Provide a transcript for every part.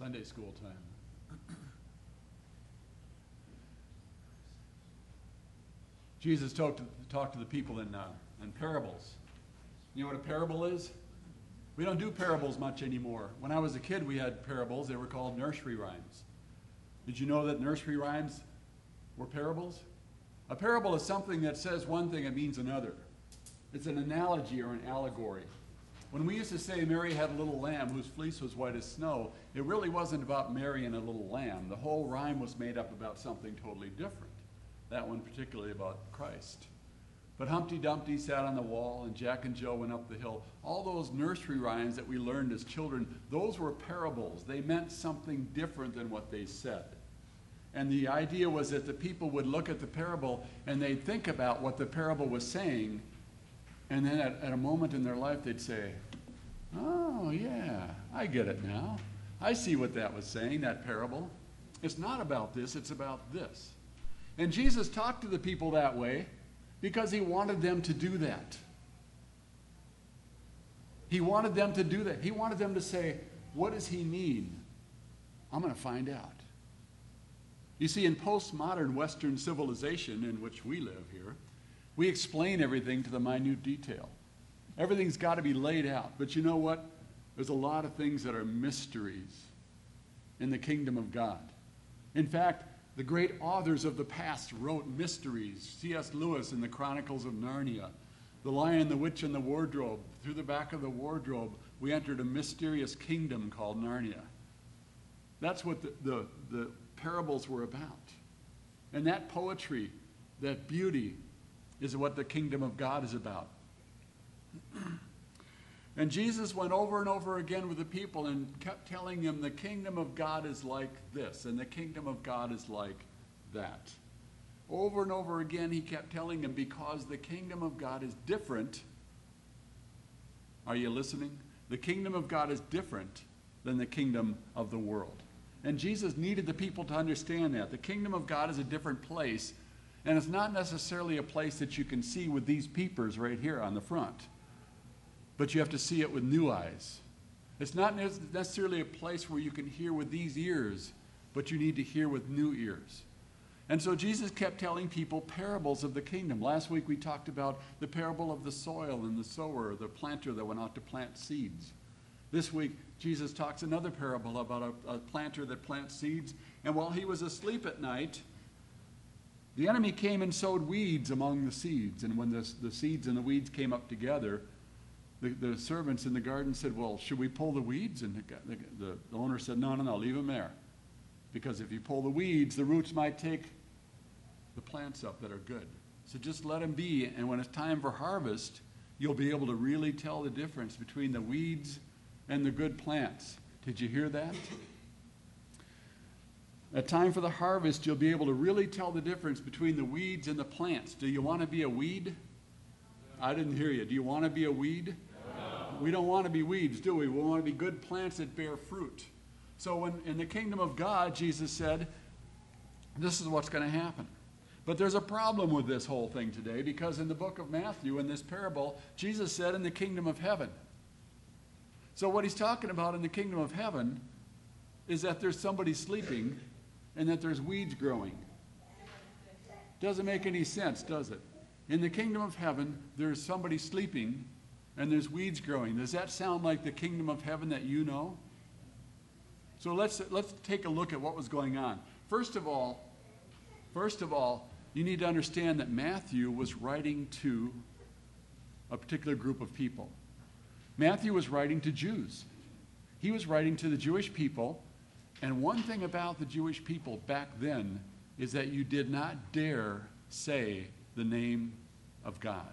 Sunday school time. Jesus talked to the people in parables. You know what a parable is? We don't do parables much anymore. When I was a kid, we had parables. They were called nursery rhymes. Did you know that nursery rhymes were parables? A parable is something that says one thing and means another. It's an analogy or an allegory. When we used to say Mary had a little lamb whose fleece was white as snow, it really wasn't about Mary and a little lamb. The whole rhyme was made up about something totally different. That one particularly about Christ. But Humpty Dumpty sat on the wall and Jack and Jill went up the hill. All those nursery rhymes that we learned as children, those were parables. They meant something different than what they said. And the idea was that the people would look at the parable and they'd think about what the parable was saying, and then at a moment in their life they'd say, oh yeah, I get it now. I see what that was saying, that parable. It's not about this, it's about this. And Jesus talked to the people that way because he wanted them to do that. He wanted them to do that. He wanted them to say, what does he mean? I'm going to find out. You see, in postmodern Western civilization in which we live here, we explain everything to the minute detail. Everything's got to be laid out. But you know what? There's a lot of things that are mysteries in the kingdom of God. In fact, the great authors of the past wrote mysteries. C.S. Lewis in the Chronicles of Narnia, The Lion, the Witch, and the Wardrobe. Through the back of the wardrobe, we entered a mysterious kingdom called Narnia. That's what the parables were about. And that poetry, that beauty, is what the kingdom of God is about. And Jesus went over and over again with the people and kept telling them the kingdom of God is like this, and the kingdom of God is like that. Over and over again he kept telling them because the kingdom of God is different. Are you listening? The kingdom of God is different than the kingdom of the world. And Jesus needed the people to understand that. The kingdom of God is a different place, and it's not necessarily a place that you can see with these peepers right here on the front. But you have to see it with new eyes. It's not necessarily a place where you can hear with these ears, but you need to hear with new ears. And so Jesus kept telling people parables of the kingdom. Last week we talked about the parable of the soil and the sower, the planter that went out to plant seeds. This week Jesus talks another parable about a planter that plants seeds, and while he was asleep at night, the enemy came and sowed weeds among the seeds. And when the seeds and the weeds came up together, the servants in the garden said, well, should we pull the weeds? And the owner said, no, leave them there. Because if you pull the weeds, the roots might take the plants up that are good. So just let them be, and when it's time for harvest, you'll be able to really tell the difference between the weeds and the good plants. Did you hear that? At time for the harvest, you'll be able to really tell the difference between the weeds and the plants. Do you want to be a weed? I didn't hear you. Do you want to be a weed? We don't want to be weeds, do we? We want to be good plants that bear fruit. So when in the kingdom of God, Jesus said, this is what's going to happen. But there's a problem with this whole thing today, because in the book of Matthew, in this parable, Jesus said in the kingdom of heaven. So what he's talking about in the kingdom of heaven is that there's somebody sleeping and that there's weeds growing. Doesn't make any sense, does it? In the kingdom of heaven, there's somebody sleeping and there's weeds growing. Does that sound like the kingdom of heaven that you know? So let's take a look at what was going on. First of all, you need to understand that Matthew was writing to a particular group of people. Matthew was writing to Jews. He was writing to the Jewish people, and one thing about the Jewish people back then is that you did not dare say the name of God.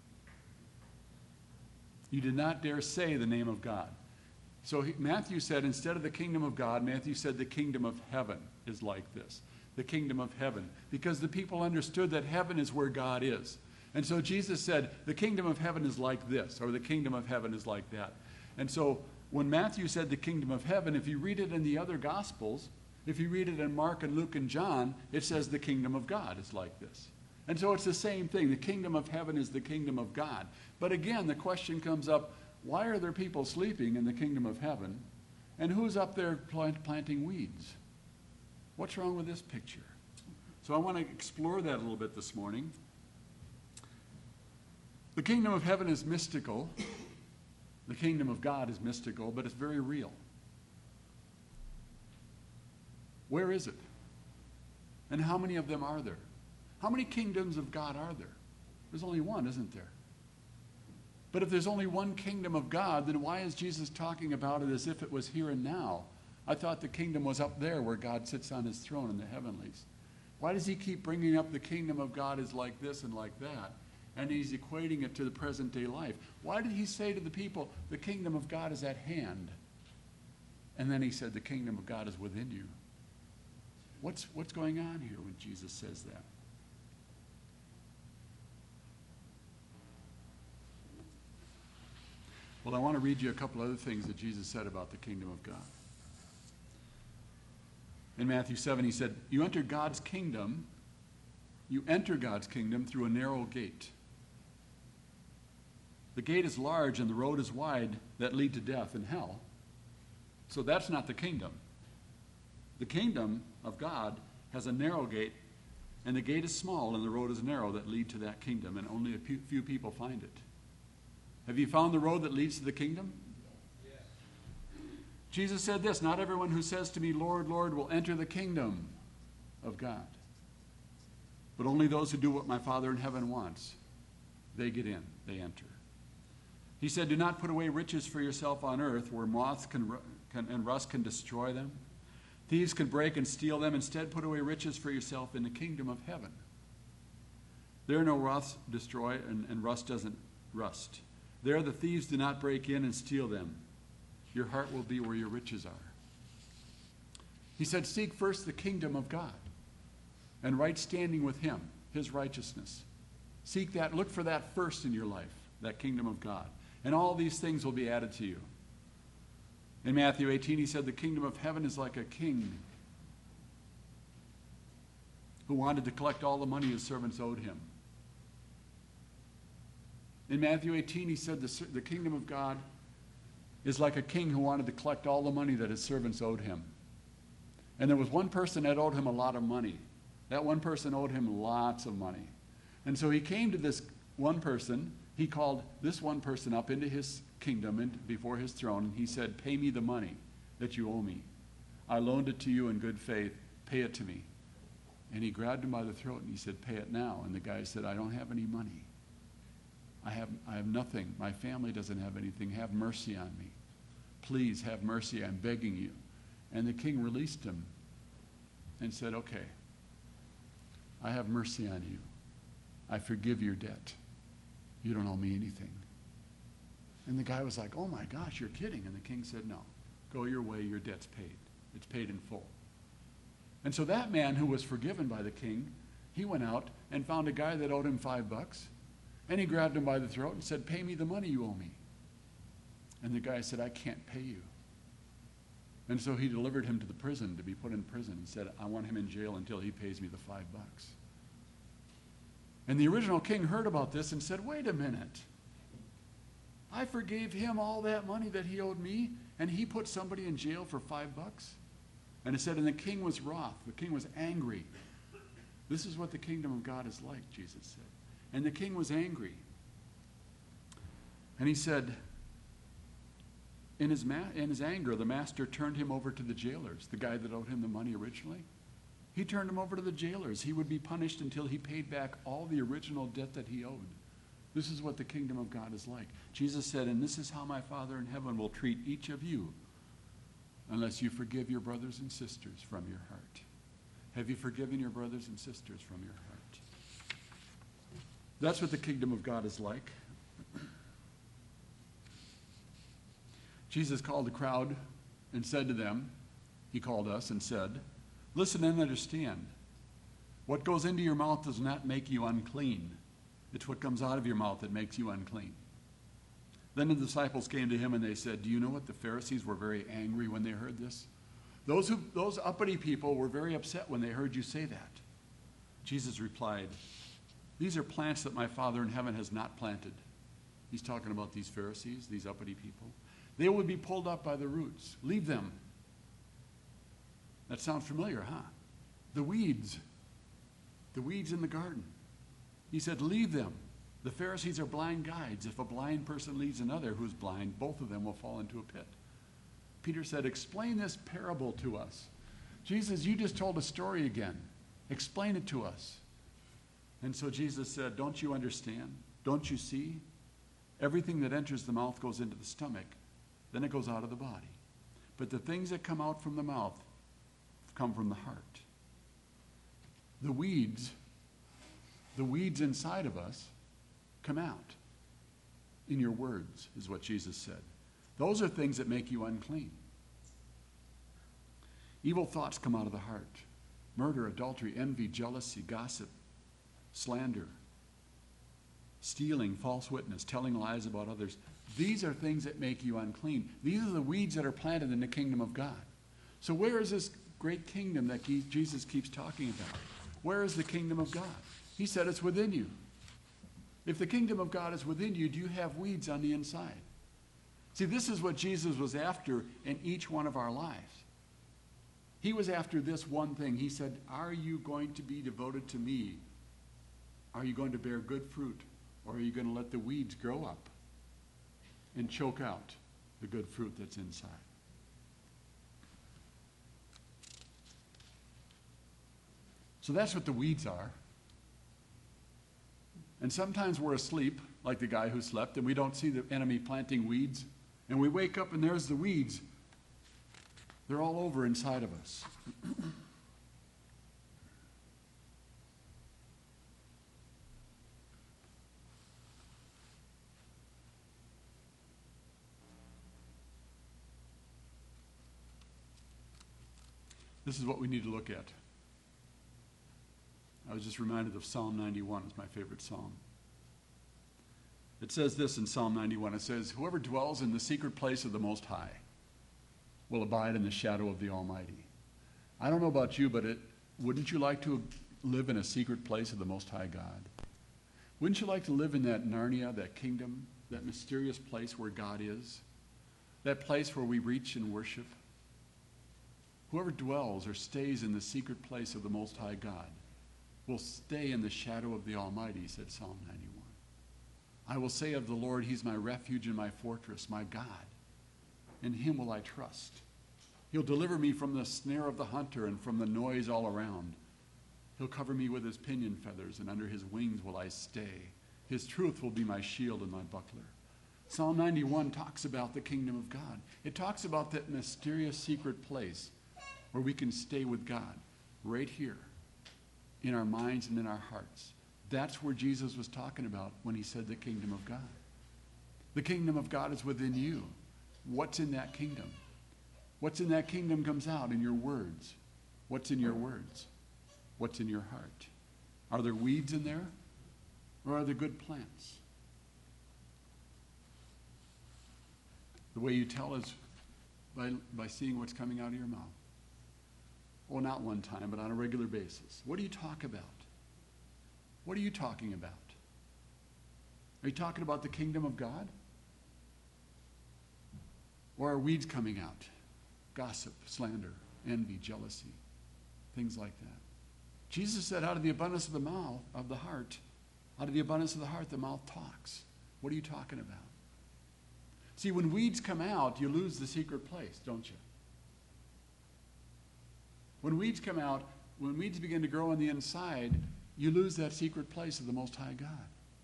You did not dare say the name of God. So Matthew said, instead of the kingdom of God, Matthew said the kingdom of heaven is like this. The kingdom of heaven. Because the people understood that heaven is where God is. And so Jesus said, the kingdom of heaven is like this, or the kingdom of heaven is like that. And so when Matthew said the kingdom of heaven, if you read it in the other Gospels, if you read it in Mark and Luke and John, it says the kingdom of God is like this. And so it's the same thing. The kingdom of heaven is the kingdom of God. But again, the question comes up, why are there people sleeping in the kingdom of heaven? And who's up there planting weeds? What's wrong with this picture? So I want to explore that a little bit this morning. The kingdom of heaven is mystical. The kingdom of God is mystical, but it's very real. Where is it? And how many of them are there? How many kingdoms of God are there? There's only one, isn't there? But if there's only one kingdom of God, then why is Jesus talking about it as if it was here and now? I thought the kingdom was up there where God sits on his throne in the heavenlies. Why does he keep bringing up the kingdom of God is like this and like that? And he's equating it to the present day life. Why did he say to the people, the kingdom of God is at hand? And then he said, the kingdom of God is within you. What's going on here when Jesus says that? Well, I want to read you a couple other things that Jesus said about the kingdom of God. In Matthew 7, he said, you enter God's kingdom through a narrow gate. The gate is large and the road is wide that lead to death and hell. So that's not the kingdom. The kingdom of God has a narrow gate, and the gate is small and the road is narrow that lead to that kingdom, and only a few people find it. Have you found the road that leads to the kingdom? Yes. Jesus said this, not everyone who says to me, Lord, Lord, will enter the kingdom of God, but only those who do what my Father in heaven wants. They get in, they enter. He said, do not put away riches for yourself on earth where moth and rust can destroy them. Thieves can break and steal them. Instead, put away riches for yourself in the kingdom of heaven. There no moths destroy and rust doesn't rust. There the thieves do not break in and steal them. Your heart will be where your riches are. He said, seek first the kingdom of God and right standing with him, his righteousness. Seek that, look for that first in your life, that kingdom of God. And all these things will be added to you. In Matthew 18, he said, the kingdom of heaven is like a king who wanted to collect all the money his servants owed him. In Matthew 18, he said, the kingdom of God is like a king who wanted to collect all the money that his servants owed him. And there was one person that owed him a lot of money. That one person owed him lots of money. And so he came to this one person. He called this one person up into his kingdom and before his throne, and he said, pay me the money that you owe me. I loaned it to you in good faith. Pay it to me. And he grabbed him by the throat and he said, pay it now. And the guy said, I don't have any money. I have nothing. My family doesn't have anything. Have mercy on me. Please have mercy. I'm begging you. And the king released him and said, okay, I have mercy on you. I forgive your debt. You don't owe me anything. And the guy was like, oh my gosh, you're kidding. And the king said, no, go your way, your debt's paid. It's paid in full. And so that man who was forgiven by the king, he went out and found a guy that owed him $5. And he grabbed him by the throat and said, pay me the money you owe me. And the guy said, I can't pay you. And so he delivered him to the prison to be put in prison and said, I want him in jail until he pays me the $5. And the original king heard about this and said, wait a minute. I forgave him all that money that he owed me, and he put somebody in jail for $5? And it said, and the king was wroth. The king was angry. This is what the kingdom of God is like, Jesus said. And the king was angry. And he said, in his anger, the master turned him over to the jailers, the guy that owed him the money originally. He turned him over to the jailers. He would be punished until he paid back all the original debt that he owed. This is what the kingdom of God is like. Jesus said, and this is how my Father in heaven will treat each of you unless you forgive your brothers and sisters from your heart. Have you forgiven your brothers and sisters from your heart? That's what the kingdom of God is like. Jesus called the crowd and said to them, he called us and said, listen and understand. What goes into your mouth does not make you unclean. It's what comes out of your mouth that makes you unclean. Then the disciples came to him and they said, do you know what? The Pharisees were very angry when they heard this. Those uppity people were very upset when they heard you say that. Jesus replied, these are plants that my Father in heaven has not planted. He's talking about these Pharisees, these uppity people. They would be pulled up by the roots. Leave them. That sounds familiar, huh? The weeds in the garden. He said, leave them. The Pharisees are blind guides. If a blind person leads another who's blind, both of them will fall into a pit. Peter said, explain this parable to us. Jesus, you just told a story again. Explain it to us. And so Jesus said, don't you understand? Don't you see? Everything that enters the mouth goes into the stomach. Then it goes out of the body. But the things that come out from the mouth come from the heart. The weeds inside of us come out in your words, is what Jesus said. Those are things that make you unclean. Evil thoughts come out of the heart. Murder, adultery, envy, jealousy, gossip, slander, stealing, false witness, telling lies about others. These are things that make you unclean. These are the weeds that are planted in the kingdom of God. So where is this great kingdom that Jesus keeps talking about? Where is the kingdom of God? He said it's within you. If the kingdom of God is within you, do you have weeds on the inside? See, this is what Jesus was after in each one of our lives. He was after this one thing. He said, are you going to be devoted to me? Are you going to bear good fruit? Or are you going to let the weeds grow up and choke out the good fruit that's inside? So that's what the weeds are. And sometimes we're asleep, like the guy who slept, and we don't see the enemy planting weeds. And we wake up and there's the weeds. They're all over inside of us. This is what we need to look at. I was just reminded of Psalm 91. It's my favorite psalm. It says this in Psalm 91. It says, whoever dwells in the secret place of the Most High will abide in the shadow of the Almighty. I don't know about you, but wouldn't you like to live in a secret place of the Most High God? Wouldn't you like to live in that Narnia, that kingdom, that mysterious place where God is? That place where we reach and worship? Whoever dwells or stays in the secret place of the Most High God will stay in the shadow of the Almighty, said Psalm 91. I will say of the Lord, he's my refuge and my fortress, my God. In him will I trust. He'll deliver me from the snare of the hunter and from the noise all around. He'll cover me with his pinion feathers, and under his wings will I stay. His truth will be my shield and my buckler. Psalm 91 talks about the kingdom of God. It talks about that mysterious secret place where we can stay with God, right here, in our minds and in our hearts. That's where Jesus was talking about when he said the kingdom of God. The kingdom of God is within you. What's in that kingdom? What's in that kingdom comes out in your words. What's in your words? What's in your heart? Are there weeds in there? Or are there good plants? The way you tell is by seeing what's coming out of your mouth. Well, not one time, but on a regular basis. What do you talk about? What are you talking about? Are you talking about the kingdom of God? Or are weeds coming out? Gossip, slander, envy, jealousy, things like that. Jesus said, out of the abundance of the mouth, of the heart, out of the abundance of the heart, the mouth talks. What are you talking about? See, when weeds come out, you lose the secret place, don't you? When weeds come out, when weeds begin to grow on the inside, you lose that secret place of the Most High God.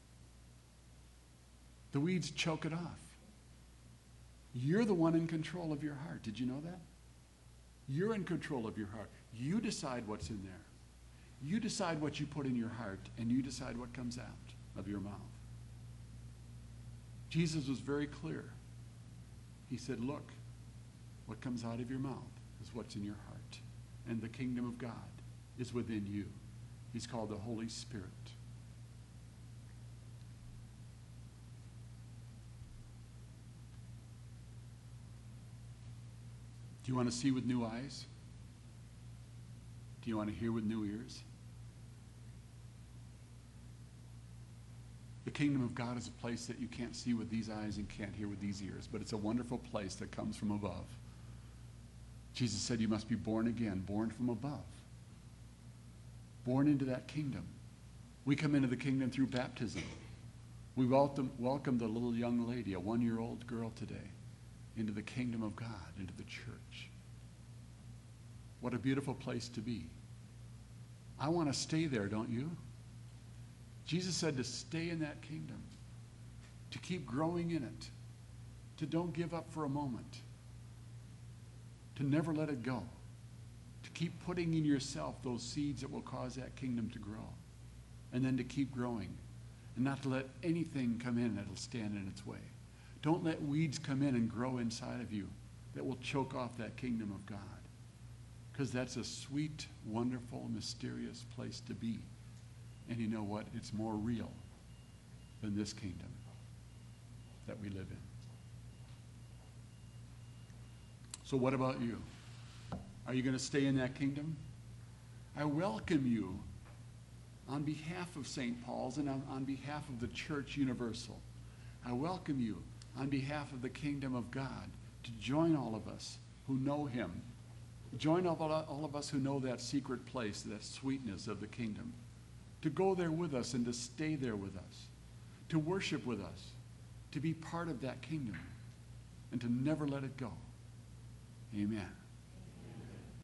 The weeds choke it off. You're the one in control of your heart. Did you know that? You're in control of your heart. You decide what's in there. You decide what you put in your heart, and you decide what comes out of your mouth. Jesus was very clear. He said, look, what comes out of your mouth is what's in your heart. And the kingdom of God is within you. He's called the Holy Spirit. Do you want to see with new eyes? Do you want to hear with new ears? kingdom of God is a place that you can't see with these eyes and can't hear with these ears, but it's a wonderful place that comes from above. Jesus said you must be born again, born from above, born into that kingdom. We come into the kingdom through baptism. We welcomed a little young lady, a 1-year-old girl today, into the kingdom of God, into the church. What a beautiful place to be. I want to stay there, don't you? Jesus said to stay in that kingdom, to keep growing in it, to don't give up for a moment, to never let it go, to keep putting in yourself those seeds that will cause that kingdom to grow, and then to keep growing, and not to let anything come in that will stand in its way. Don't let weeds come in and grow inside of you that will choke off that kingdom of God, because that's a sweet, wonderful, mysterious place to be. And you know what? It's more real than this kingdom that we live in. So what about you? Are you going to stay in that kingdom? I welcome you on behalf of St. Paul's and on behalf of the Church Universal. I welcome you on behalf of the kingdom of God to join all of us who know him. Join all of us who know that secret place, that sweetness of the kingdom. To go there with us and to stay there with us. To worship with us. To be part of that kingdom. And to never let it go. Amen.